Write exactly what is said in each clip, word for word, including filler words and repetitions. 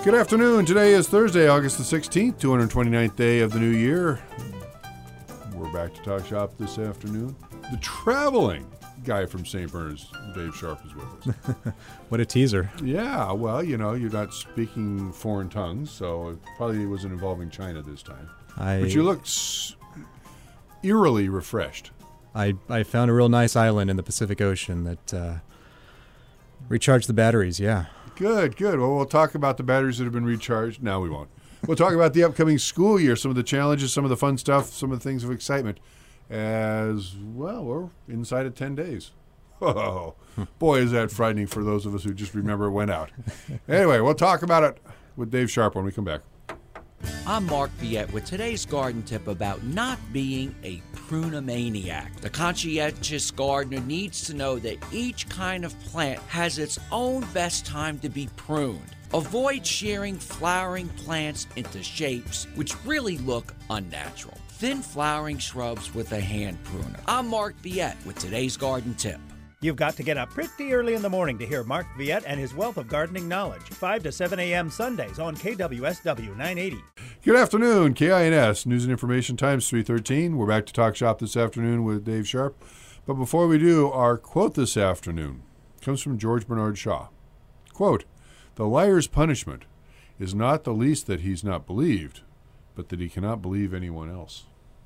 Good afternoon. Today is Thursday, August the sixteenth, two hundred twenty-ninth day of the new year. We're back to Talk Shop this afternoon. The traveling guy from Saint Bernard's, Dave Sharp, is with us. What a teaser. Yeah, well, you know, you're not speaking foreign tongues, so it probably wasn't involving China this time. I, but you look s- eerily refreshed. I, I found a real nice island in the Pacific Ocean that uh, recharged the batteries, yeah. Good, good. Well, we'll talk about the batteries that have been recharged. No, we won't. We'll talk about the upcoming school year, some of the challenges, some of the fun stuff, some of the things of excitement. As well, we're inside of ten days. Oh, boy, is that frightening for those of us who just remember it went out. Anyway, we'll talk about it with Dave Sharp when we come back. I'm Mark Viette with today's garden tip about not being a prunamaniac. The conscientious gardener needs to know that each kind of plant has its own best time to be pruned. Avoid shearing flowering plants into shapes which really look unnatural. Thin flowering shrubs with a hand pruner. I'm Mark Viette with today's garden tip. You've got to get up pretty early in the morning to hear Mark Viette and his wealth of gardening knowledge. five to seven a.m. Sundays on K W S W nine eighty. Good afternoon, K I N S, News and Information Times three thirteen. We're back to Talk Shop this afternoon with Dave Sharp. But before we do, our quote this afternoon comes from George Bernard Shaw. Quote, "The liar's punishment is not the least that he's not believed, but that he cannot believe anyone else."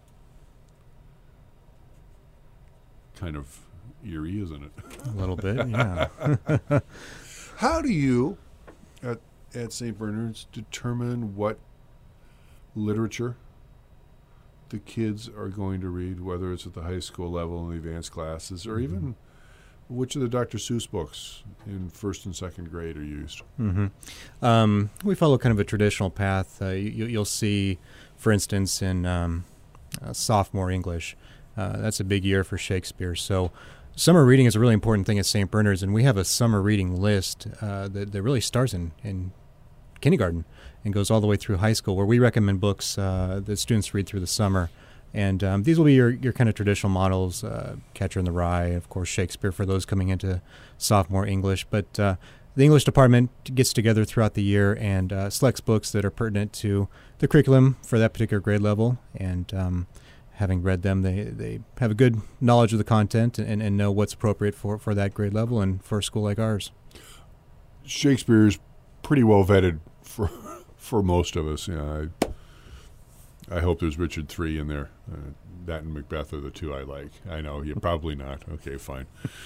Kind of eerie, isn't it? A little bit, yeah. How do you, at, at Saint Bernard's, determine what literature the kids are going to read, whether it's at the high school level in the advanced classes, or mm-hmm. even which of the Doctor Seuss books in first and second grade are used? Mm-hmm. Um, we follow kind of a traditional path. Uh, you, you'll see, for instance, in um, uh, sophomore English, uh, that's a big year for Shakespeare. So summer reading is a really important thing at Saint Bernard's, and we have a summer reading list uh, that, that really starts in, in kindergarten and goes all the way through high school, where we recommend books uh, that students read through the summer. And um, these will be your, your kind of traditional models, uh, Catcher in the Rye, of course, Shakespeare for those coming into sophomore English. But uh, the English department gets together throughout the year and uh, selects books that are pertinent to the curriculum for that particular grade level. And um, having read them, they, they have a good knowledge of the content and, and know what's appropriate for, for that grade level and for a school like ours. Shakespeare's pretty well vetted for for most of us. Yeah, I, I hope there's Richard three in there. Uh, that and Macbeth are the two I like. I know, you're probably not. Okay, fine.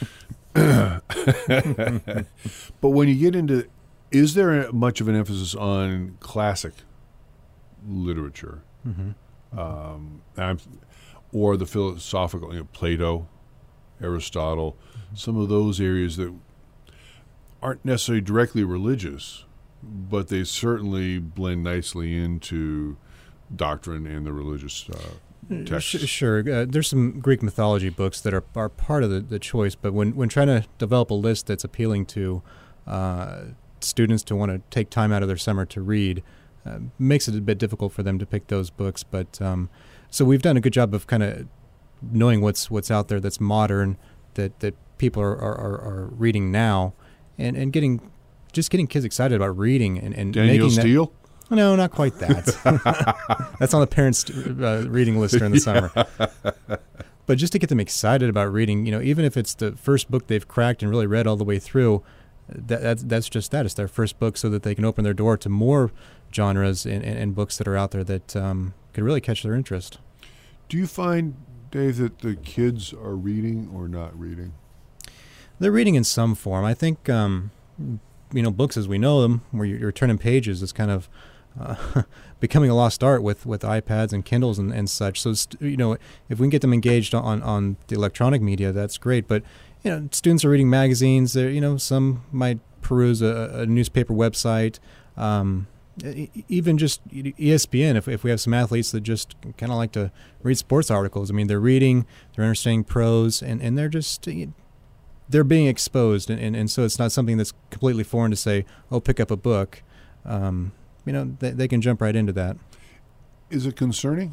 But when you get into, is there much of an emphasis on classic literature? Mm-hmm. Um, I'm, or the philosophical, you know, Plato, Aristotle, mm-hmm. some of those areas that aren't necessarily directly religious, but they certainly blend nicely into doctrine and the religious uh, texts. Sure. Uh, there's some Greek mythology books that are, are part of the, the choice, but when, when trying to develop a list that's appealing to uh, students to want to take time out of their summer to read, uh, makes it a bit difficult for them to pick those books. But um, so we've done a good job of kind of knowing what's what's out there that's modern, that, that people are, are, are reading now, and, and getting just getting kids excited about reading and, and Daniel making Steele? That, no, not quite that. That's on the parents' uh, reading list during the summer. But just to get them excited about reading, you know, even if it's the first book they've cracked and really read all the way through, that, that's, that's just that. It's their first book so that they can open their door to more genres and, and, and books that are out there that um, could really catch their interest. Do you find, Dave, that the kids are reading or not reading? They're reading in some form. I think, um, you know, books as we know them, where you're, you're turning pages, is kind of uh, becoming a lost art with, with iPads and Kindles and, and such. So, st- you know, if we can get them engaged on, on the electronic media, that's great. But, you know, students are reading magazines. They're, you know, some might peruse a, a newspaper website. Um, even just E S P N, if if we have some athletes that just kind of like to read sports articles. I mean, they're reading, they're understanding prose, and, and they're just... they're being exposed, and, and, and so it's not something that's completely foreign to say, oh, pick up a book. Um, you know, they, they can jump right into that. Is it concerning?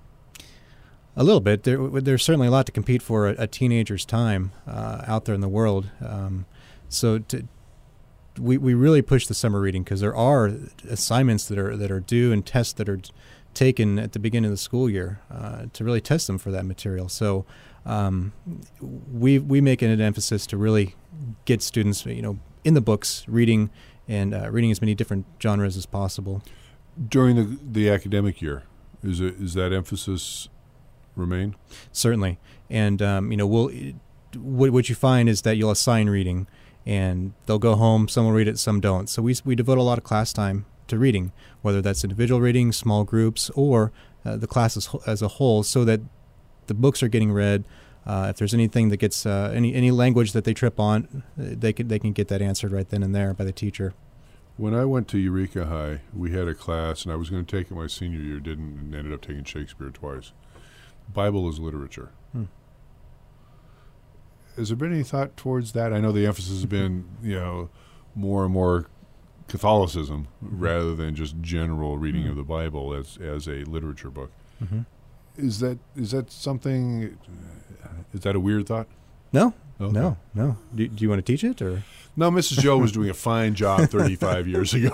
A little bit. There, there's certainly a lot to compete for a, a teenager's time uh, out there in the world. Um, so to we, we really push the summer reading because there are assignments that are that are due and tests that are taken at the beginning of the school year uh, to really test them for that material. So um, we we make it an emphasis to really get students, you know, in the books, reading and uh, reading as many different genres as possible. During the the academic year, is it is that emphasis remain? Certainly, and um, you know, we'll what what you find is that you'll assign reading, and they'll go home. Some will read it, some don't. So we we devote a lot of class time to reading, whether that's individual reading, small groups, or uh, the class as, as a whole, so that the books are getting read. Uh, if there's anything that gets uh, any any language that they trip on, they can they can get that answered right then and there by the teacher. When I went to Eureka High, we had a class, and I was going to take it my senior year, didn't, and ended up taking Shakespeare twice. Bible is literature. Hmm. Has there been any thought towards that? I know the emphasis has been, you know, more and more Catholicism mm-hmm. rather than just general reading mm-hmm. of the Bible as as a literature book. Mm-hmm. Is that is that something? Is that a weird thought? No, okay. no, no. Do, do you want to teach it or? No, Missus Joe was doing a fine job thirty-five years ago.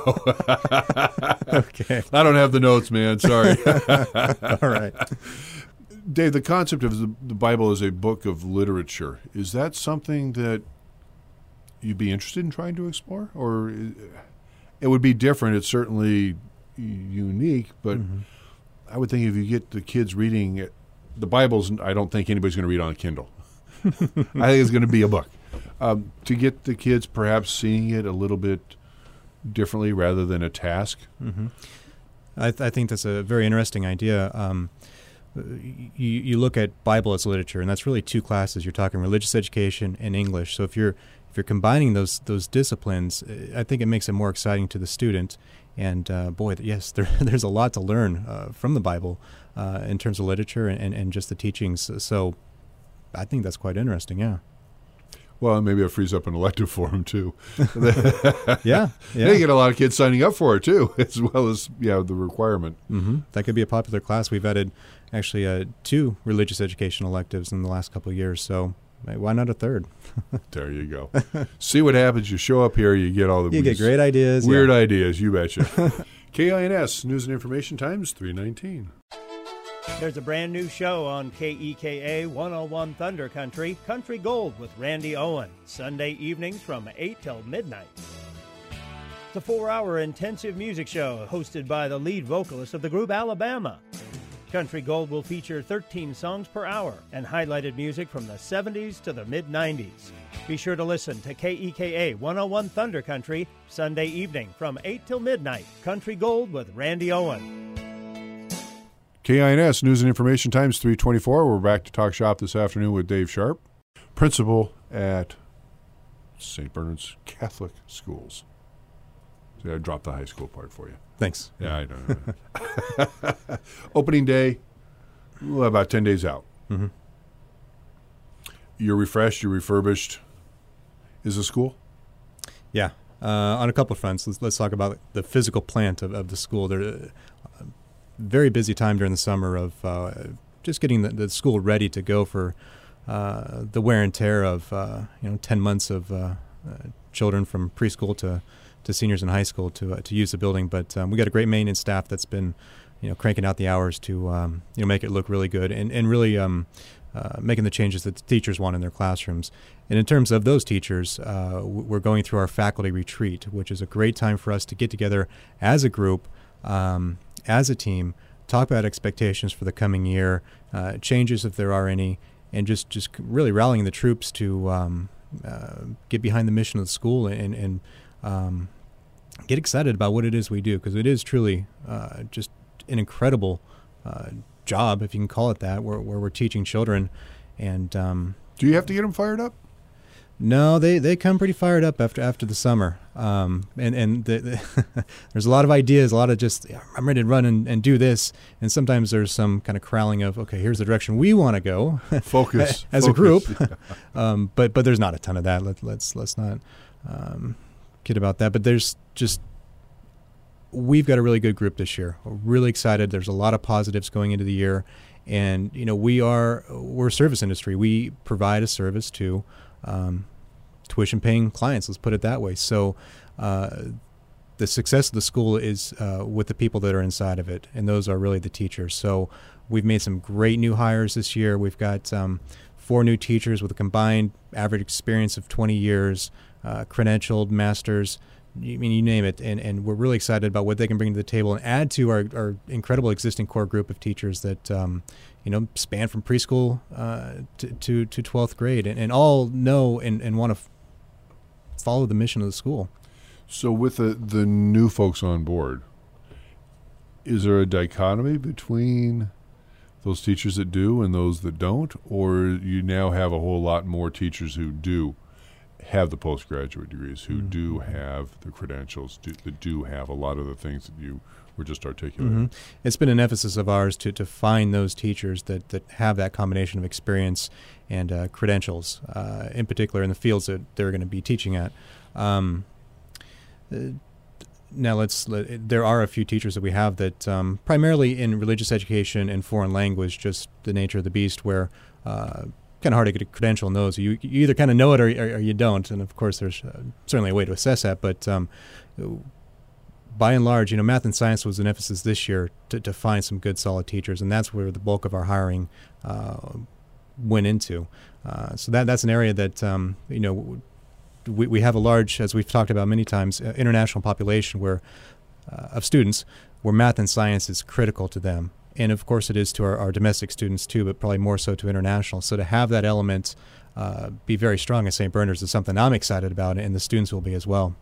Okay. I don't have the notes, man. Sorry. All right. Dave, the concept of the, the Bible as a book of literature, is that something that you'd be interested in trying to explore? Or it would be different. It's certainly unique, but mm-hmm. I would think if you get the kids reading it, the Bible's, I don't think anybody's going to read on a Kindle. I think it's going to be a book. Um, to get the kids perhaps seeing it a little bit differently rather than a task. Mm-hmm. I, th- I think that's a very interesting idea. Um, you, you look at Bible as literature, and that's really two classes. You're talking religious education and English. So if you're if you're combining those those disciplines, I think it makes it more exciting to the student. And uh, boy, yes, there, there's a lot to learn uh, from the Bible uh, in terms of literature and, and, and just the teachings. So I think that's quite interesting, yeah. Well, maybe it frees up an elective for them, too. yeah, yeah. They get a lot of kids signing up for it, too, as well as yeah the requirement. Mm-hmm. That could be a popular class. We've added actually uh, two religious education electives in the last couple of years, so why not a third? There you go. See what happens. You show up here, you get all the You get great ideas. Weird yeah. ideas, you betcha. K I N S, News and Information Times, three nineteen. There's a brand new show on K E K A one oh one Thunder Country, Country Gold with Randy Owen, Sunday evenings from eight till midnight. It's a four-hour intensive music show hosted by the lead vocalist of the group Alabama. Country Gold will feature thirteen songs per hour and highlighted music from the seventies to the mid-nineties. Be sure to listen to K E K A one oh one Thunder Country, Sunday evening from eight till midnight. Country Gold with Randy Owen. K I N S, News and Information Times, three twenty-four. We're back to Talk Shop this afternoon with Dave Sharp, principal at Saint Bernard's Catholic Schools. See, I dropped the high school part for you. Thanks. Yeah, I know. Opening day, well, about ten days out. Mm-hmm. You're refreshed, you're refurbished. Is the school? Yeah, uh, on a couple of fronts. Let's, let's talk about the physical plant of, of the school. There, uh, very busy time during the summer of uh, just getting the, the school ready to go for uh, the wear and tear of uh, you know ten months of uh, uh, children from preschool to to seniors in high school to uh, to use the building. But um, we got a great maintenance staff that's been you know cranking out the hours to um, you know make it look really good and and really um, uh, making the changes that the teachers want in their classrooms. And in terms of those teachers, uh, we're going through our faculty retreat, which is a great time for us to get together as a group. Um, as a team, talk about expectations for the coming year, uh, changes if there are any, and just, just really rallying the troops to um, uh, get behind the mission of the school and, and um, get excited about what it is we do, because it is truly uh, just an incredible uh, job, if you can call it that, where, where we're teaching children. And um, do you have to get them fired up? No, they, they come pretty fired up after after the summer, um, and and the, the there's a lot of ideas, a lot of just I'm ready to run and, and do this, and sometimes there's some kind of corralling of okay, here's the direction we want to go, focus as focus. a group, um, but but there's not a ton of that. Let, let's let's not um, kid about that. But there's just we've got a really good group this year. We're really excited. There's a lot of positives going into the year, and you know we are we're a service industry. We provide a service to. Um, tuition-paying clients, let's put it that way. So uh, the success of the school is uh, with the people that are inside of it, and those are really the teachers. So we've made some great new hires this year. We've got um, four new teachers with a combined average experience of twenty years, uh, credentialed masters, I mean, you name it, and, and we're really excited about what they can bring to the table and add to our, our incredible existing core group of teachers that, um, you know, span from preschool uh, to, to, to twelfth grade, and, and all know and, and want to f- follow the mission of the school. So with the, the new folks on board, is there a dichotomy between those teachers that do and those that don't, or you now have a whole lot more teachers who do have the postgraduate degrees, who mm-hmm. do have the credentials, do, that do have a lot of the things that you were just articulating? Mm-hmm. It's been an emphasis of ours to, to find those teachers that, that have that combination of experience and uh, credentials, uh, in particular in the fields that they're going to be teaching at. Um, uh, now, let's let, there are a few teachers that we have that um, primarily in religious education and foreign language, just the nature of the beast, where uh, kind of hard to get a credential in those. You, you either kind of know it or, or, or you don't, and of course there's uh, certainly a way to assess that, but um, by and large, you know, math and science was an emphasis this year to, to find some good, solid teachers, and that's where the bulk of our hiring uh, went into. Uh, so that that's an area that, um, you know, we, we have a large, as we've talked about many times, uh, international population where uh, of students where math and science is critical to them. And, of course, it is to our, our domestic students, too, but probably more so to international. So to have that element uh, be very strong at Saint Bernard's is something I'm excited about, and the students will be as well.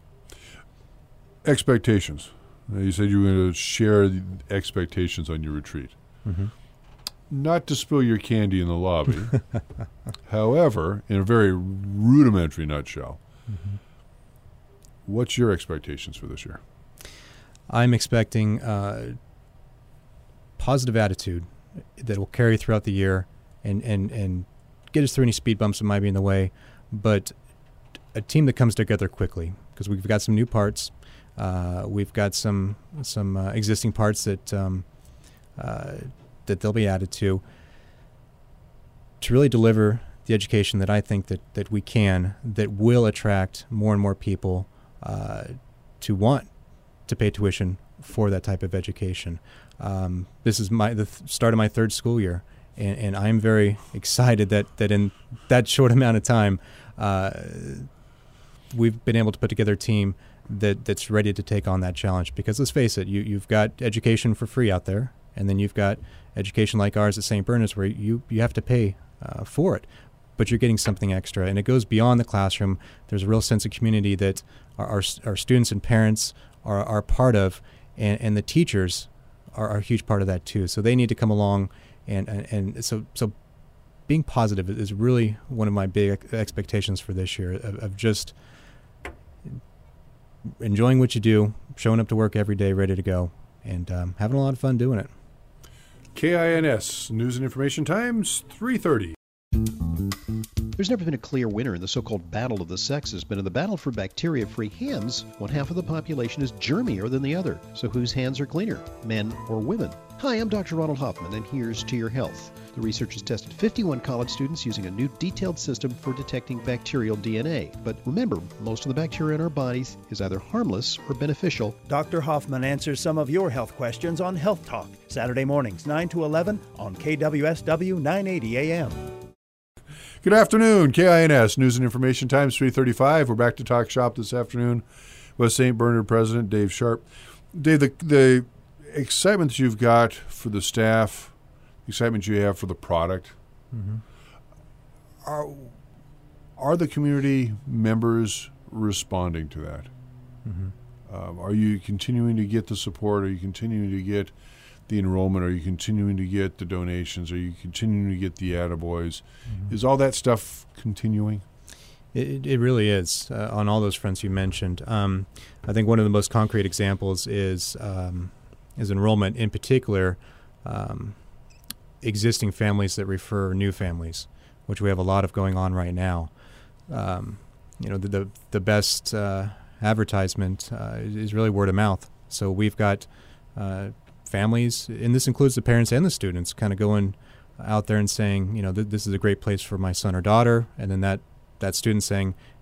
Expectations. Now, you said you were going to share the expectations on your retreat. Mm-hmm. Not to spill your candy in the lobby. However, in a very rudimentary nutshell, mm-hmm. what's your expectations for this year? I'm expecting uh, positive attitude that will carry throughout the year and, and, and get us through any speed bumps that might be in the way, but a team that comes together quickly, because we've got some new parts. Uh, we've got some some uh, existing parts that um, uh, that they'll be added to to really deliver the education that I think that, that we can, that will attract more and more people uh, to want to pay tuition for that type of education. Um, this is my the th- start of my third school year, and, and I'm very excited that, that in that short amount of time, uh, we've been able to put together a team that that's ready to take on that challenge. Because let's face it, you, you've got education for free out there, and then you've got education like ours at Saint Bernard's where you, you have to pay uh, for it, but you're getting something extra, and it goes beyond the classroom. There's a real sense of community that our, our, our students and parents are, are part of, and, and the teachers are, are a huge part of that too. So they need to come along, and, and, and so so being positive is really one of my big expectations for this year, of, of just enjoying what you do, showing up to work every day ready to go, and um, having a lot of fun doing it. K I N S, News and Information Times, three thirty. There's never been a clear winner in the so-called battle of the sexes, but in the battle for bacteria-free hands, one half of the population is germier than the other. So whose hands are cleaner, men or women? Hi, I'm Doctor Ronald Hoffman, and here's To Your Health. The researchers tested fifty-one college students using a new detailed system for detecting bacterial D N A. But remember, most of the bacteria in our bodies is either harmless or beneficial. Doctor Hoffman answers some of your health questions on Health Talk, Saturday mornings, nine to eleven on K W S W nine eighty A M. Good afternoon, K I N S, News and Information Times, three thirty-five. We're back to Talk Shop this afternoon with Saint Bernard President Dave Sharp. Dave, the, the excitement that you've got for the staff, the excitement you have for the product, mm-hmm. are, are the community members responding to that? Mm-hmm. Um, are you continuing to get the support? Are you continuing to get the enrollment? Are you continuing to get the donations? Are you continuing to get the attaboys? Mm-hmm. Is all that stuff continuing? It, it really is, uh, on all those fronts you mentioned. Um, I think one of the most concrete examples is um, is enrollment, in particular um, existing families that refer new families, which we have a lot of going on right now. Um, you know, the the, the best uh, advertisement uh, is really word of mouth. So we've got uh, families, and this includes the parents and the students, kind of going out there and saying, you know, th- this is a great place for my son or daughter, and then that, that student saying,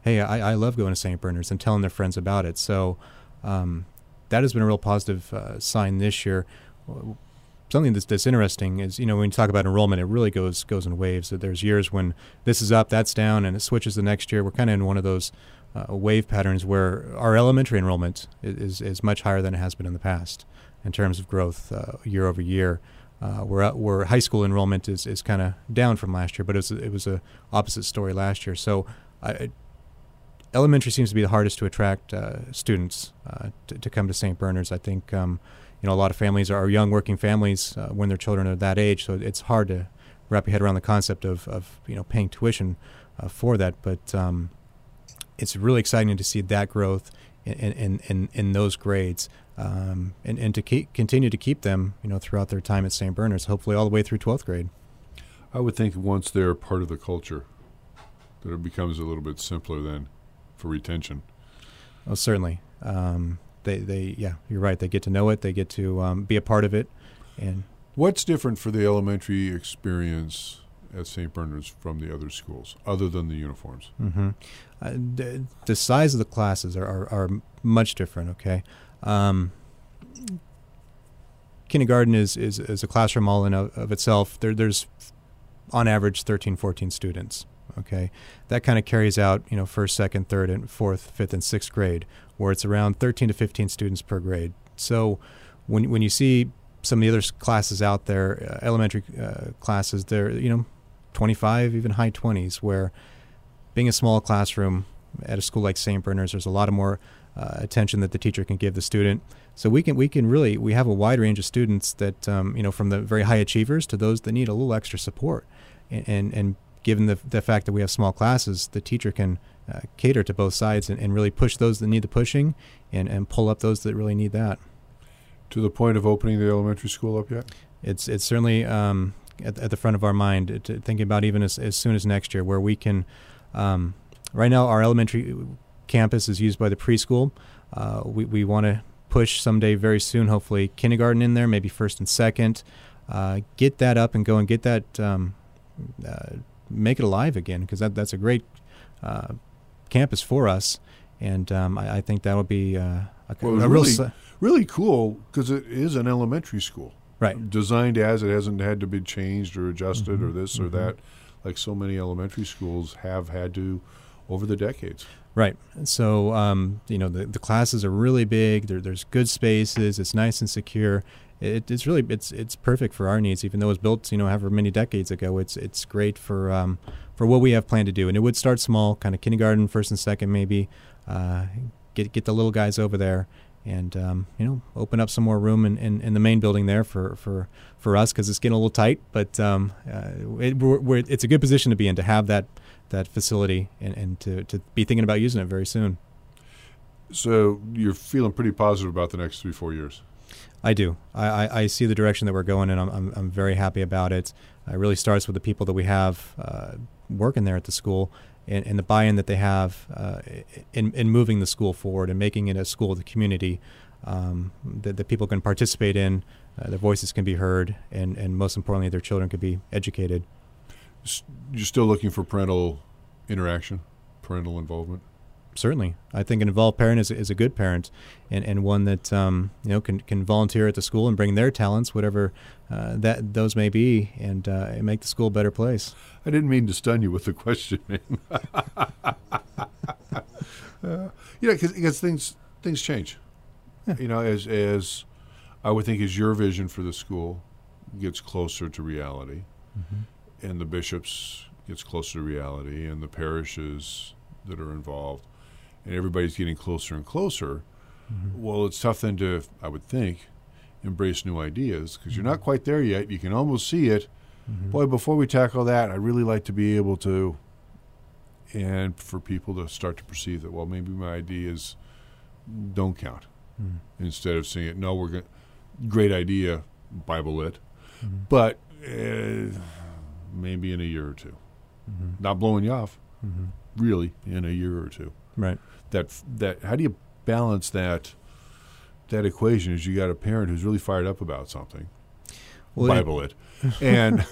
hey, I, I love going to Saint Bernard's, and telling their friends about it. So um, that has been a real positive uh, sign this year. Something that's, that's interesting is, you know, when you talk about enrollment, it really goes goes in waves. There's years when this is up, that's down, and it switches the next year. We're kind of in one of those uh, wave patterns where our elementary enrollment is, is much higher than it has been in the past in terms of growth uh, year over year. Uh, where, where high school enrollment is, is kind of down from last year, but it was, it was a opposite story last year. So I, elementary seems to be the hardest to attract uh, students uh, to, to come to Saint Bernard's. I think um, you know, a lot of families are young working families uh, when their children are that age, so it's hard to wrap your head around the concept of, of you know, paying tuition uh, for that. But um, it's really exciting to see that growth in in, in, in those grades, um, and, and to keep, continue to keep them, you know, throughout their time at Saint Bernard's, hopefully all the way through twelfth grade. I would think once they're part of the culture, that it becomes a little bit simpler then for retention. Oh, certainly. Um, they, they, yeah, you're right. They get to know it. They get to um, be a part of it. And what's different for the elementary experience at Saint Bernard's from the other schools, other than the uniforms? Mm-hmm. Uh, the, the size of the classes are, are, are much different, okay? Um, kindergarten is, is, is a classroom all in of, of itself. There, there's, on average, thirteen, fourteen students, okay? That kind of carries out, you know, first, second, third, and fourth, fifth, and sixth grade, where it's around thirteen to fifteen students per grade. So when when you see some of the other classes out there, uh, elementary uh, classes, they're, you know, twenty-five, even high twenties, where being a small classroom at a school like Saint Bernard's, there's a lot of more uh, attention that the teacher can give the student. So we can we can really, we have a wide range of students that, um, you know, from the very high achievers to those that need a little extra support. And, and, and given the the fact that we have small classes, the teacher can uh, cater to both sides and, and really push those that need the pushing and, and pull up those that really need that. To the point of opening the elementary school up yet? It's it's certainly um, at, at the front of our mind, to thinking about even as, as soon as next year, where we can, um, right now our elementary campus is used by the preschool. Uh, we we want to push someday very soon, hopefully, kindergarten in there, maybe first and second. Uh, get that up and go and get that, um, uh, make it alive again, because that, that's a great uh, campus for us. And um, I, I think that'll be uh, a, well, a really, real... really cool, because it is an elementary school. Right. Designed as, it hasn't had to be changed or adjusted mm-hmm. or this mm-hmm. or that, like so many elementary schools have had to over the decades. Right. So, um, you know, the, the classes are really big. There, there's good spaces. It's nice and secure. It, it's really, it's it's perfect for our needs, even though it was built, you know, however many decades ago. It's it's great for um, for what we have planned to do. And it would start small, kind of kindergarten, first and second maybe. Uh, get get the little guys over there and, um, you know, open up some more room in, in, in the main building there for, for, for us, because it's getting a little tight. But um, uh, it, we're, we're, it's a good position to be in, to have that that facility and, and to, to be thinking about using it very soon. So you're feeling pretty positive about the next three, four years? I do. I, I, I see the direction that we're going, and I'm, I'm I'm very happy about it. It really starts with the people that we have uh, working there at the school, and, and the buy-in that they have uh, in, in moving the school forward and making it a school of the community um, that, that people can participate in, uh, their voices can be heard, and, and most importantly, their children can be educated. You're still looking for parental interaction, parental involvement? Certainly. I think an involved parent is, is a good parent, and, and one that um, you know can, can volunteer at the school and bring their talents, whatever uh, that those may be, and uh, make the school a better place. I didn't mean to stun you with the question, man. uh, you know, because things things change. Yeah. You know, as as I would think, as your vision for the school gets closer to reality, mm-hmm. and the bishops gets closer to reality, and the parishes that are involved, and everybody's getting closer and closer, mm-hmm. well, it's tough then to, I would think, embrace new ideas, because mm-hmm. you're not quite there yet. You can almost see it. Mm-hmm. Boy, before we tackle that, I'd really like to be able to, and for people to start to perceive that, well, maybe my ideas don't count. Mm-hmm. Instead of saying, no, we're going great idea, Bible lit, mm-hmm. but uh, maybe in a year or two. Mm-hmm. Not blowing you off. Mm-hmm. Really, in a year or two, right? That that how do you balance that that equation? As you got a parent who's really fired up about something. Well, Bible it. And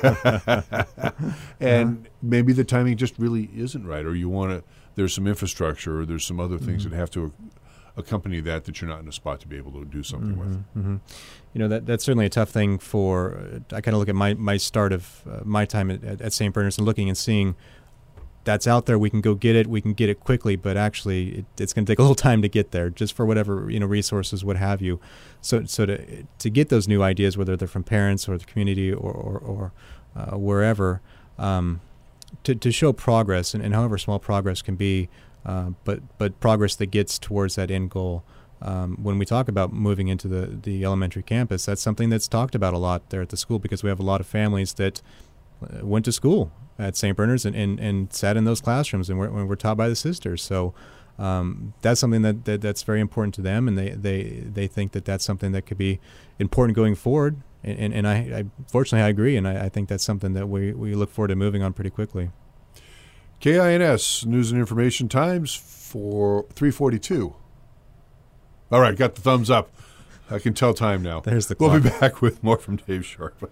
and maybe the timing just really isn't right, or you want to, there's some infrastructure, or there's some other things Mm-hmm. that have to accompany that, that you're not in a spot to be able to do something Mm-hmm. with. Mm-hmm. You know, that that's certainly a tough thing for, uh, I kind of look at my, my start of uh, my time at, at, at Saint Bernard's and looking and seeing that's out there, we can go get it, we can get it quickly, but actually it, it's going to take a little time to get there, just for whatever, you know, resources, what have you. So so to to get those new ideas, whether they're from parents or the community or, or, or uh, wherever, um, to, to show progress, and, and however small progress can be, uh, but but progress that gets towards that end goal. Um, when we talk about moving into the, the elementary campus, that's something that's talked about a lot there at the school, because we have a lot of families that uh, went to school at Saint Bernard's and, and, and sat in those classrooms and were, were taught by the sisters. So um, that's something that, that that's very important to them, and they, they, they think that that's something that could be important going forward. And, and, and I, I fortunately I agree, and I, I think that's something that we, we look forward to moving on pretty quickly. K I N S News and Information Times for three forty-two. All right, got the thumbs up. I can tell time now. There's the We'll clock. be back with more from Dave Sharp.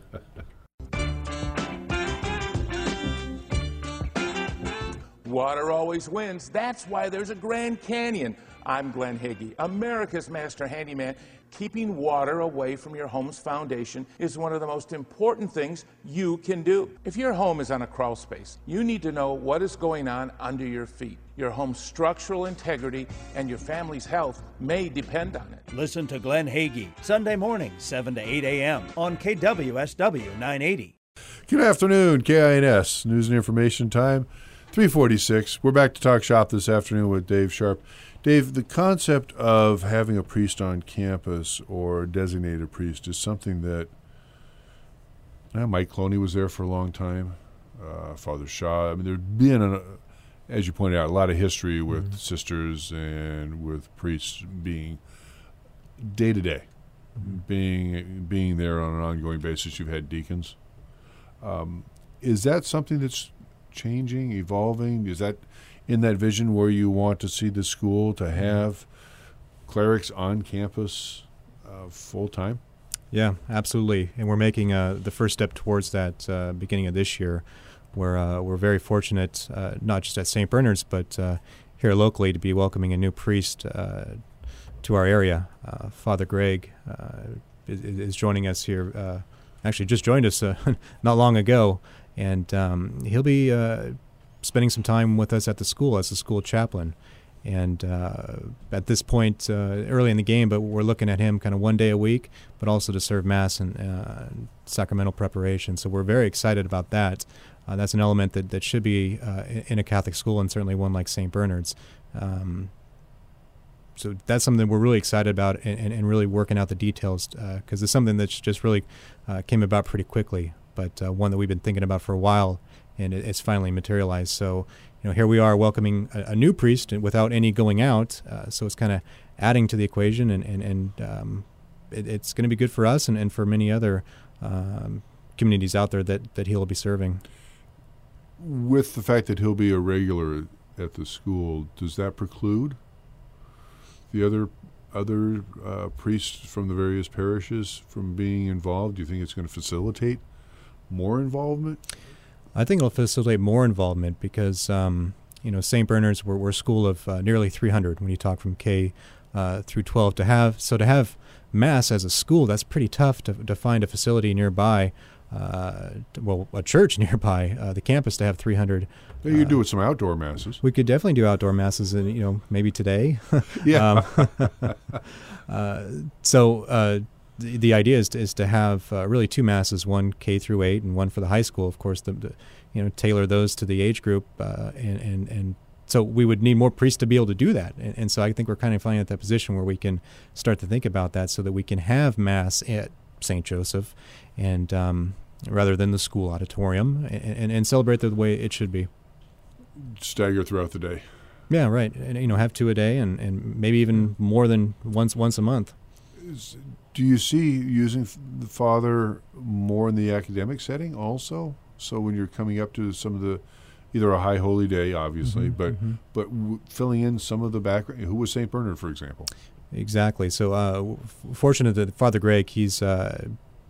Water always wins. That's why there's a Grand Canyon. I'm Glenn Higgy, America's master handyman. Keeping water away from your home's foundation is one of the most important things you can do. If your home is on a crawl space, you need to know what is going on under your feet. Your home's structural integrity and your family's health may depend on it. Listen to Glenn Hagee, Sunday mornings, seven to eight a.m. on K W S W nine eighty. Good afternoon, K I N S News and Information Time, three forty-six. We're back to talk shop this afternoon with Dave Sharp. Dave, the concept of having a priest on campus or a designated priest is something that uh, Mike Cloney was there for a long time, uh, Father Shaw. I mean, there's been, a, as you pointed out, a lot of history with mm-hmm. sisters and with priests being day-to-day, mm-hmm. being being there on an ongoing basis. You've had deacons. Um, is that something that's changing, evolving? Is that in that vision where you want to see the school to have clerics on campus uh, full time? Yeah, absolutely. And we're making uh, the first step towards that uh, beginning of this year, where uh, we're very fortunate, uh, not just at Saint Bernard's, but uh, here locally, to be welcoming a new priest uh, to our area. Uh, Father Greg uh, is, is joining us here. Uh, actually, just joined us uh, not long ago, and um, he'll be uh, spending some time with us at the school as a school chaplain. And uh, at this point, uh, early in the game, but we're looking at him kind of one day a week, but also to serve Mass and uh, sacramental preparation. So we're very excited about that. Uh, that's an element that, that should be uh, in a Catholic school, and certainly one like Saint Bernard's. Um, so that's something we're really excited about, and, and, and really working out the details, because uh, it's something that's just really uh, came about pretty quickly, but uh, one that we've been thinking about for a while, and it, it's finally materialized. So, you know, here we are welcoming a, a new priest without any going out. Uh, so it's kind of adding to the equation, and, and, and um, it, it's going to be good for us and, and for many other um, communities out there that, that he'll be serving. With the fact that he'll be a regular at the school, does that preclude the other other uh, priests from the various parishes from being involved? Do you think it's going to facilitate more involvement? I think it'll facilitate more involvement because, um, you know, Saint Bernard's, we're, we're a school of uh, nearly three hundred when you talk from K uh, through twelve. To have So to have Mass as a school, that's pretty tough to, to find a facility nearby, uh, well, a church nearby, uh, the campus, to have three hundred. You could uh, do with some outdoor masses. We could definitely do outdoor masses, and, you know, maybe today. Yeah. um, uh, so uh, the, the idea is to, is to have uh, really two masses, one K through eight and one for the high school. Of course, the, the you know tailor those to the age group, uh, and, and and so we would need more priests to be able to do that. And, and so I think we're kind of finally at that position where we can start to think about that, so that we can have Mass at Saint Joseph, and um, rather than the school auditorium, and, and, and celebrate the way it should be. Stagger throughout the day. Yeah, right. And, you know, have two a day, and, and maybe even more than once once a month. Is, do you see using the Father more in the academic setting also? So when you're coming up to some of the, either a High Holy Day, obviously, mm-hmm, but mm-hmm. but w- filling in some of the background. Who was Saint Bernard, for example? Exactly. So uh, f- fortunate that Father Greg, he's uh,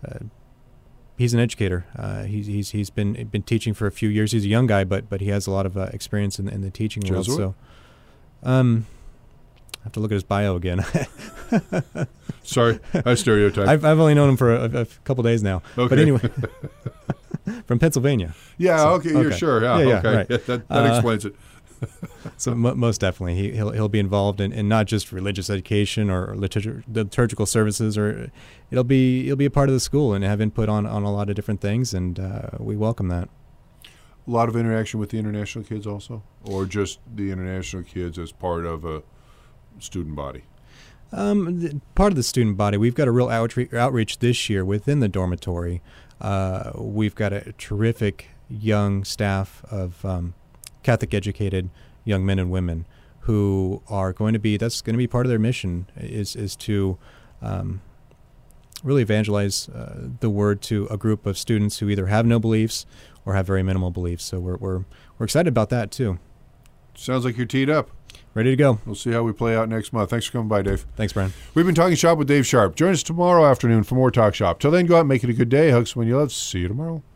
uh, he's an educator. Uh, he's he's he's been been teaching for a few years. He's a young guy, but but he has a lot of uh, experience in, in the teaching world. Jesuit? So, um, I have to look at his bio again. Sorry, I stereotyped. I've I've only known him for a, a couple days now. Okay. But anyway, from Pennsylvania. Yeah, So, okay, you're okay. sure. Yeah, Yeah, yeah, okay. right. that that Uh, explains it. So m- most definitely, he, he'll he'll be involved in, in not just religious education or liturg- liturgical services, or it'll be he'll be a part of the school and have input on, on a lot of different things, and uh, we welcome that. A lot of interaction with the international kids also, or just the international kids as part of a student body? Um, th- part of the student body, we've got a real outre- outreach this year within the dormitory. Uh, we've got a terrific young staff of um, Catholic educated young men and women who are going to be, that's going to be part of their mission, is is to um, really evangelize uh, the word to a group of students who either have no beliefs or have very minimal beliefs. So we're we're we're excited about that too. Sounds like you're teed up. Ready to go. We'll see how we play out next month. Thanks for coming by, Dave. Thanks, Brian. We've been Talking Shop with Dave Sharp. Join us tomorrow afternoon for more Talk Shop. Till then, go out and make it a good day. Hugs when you love. See you tomorrow.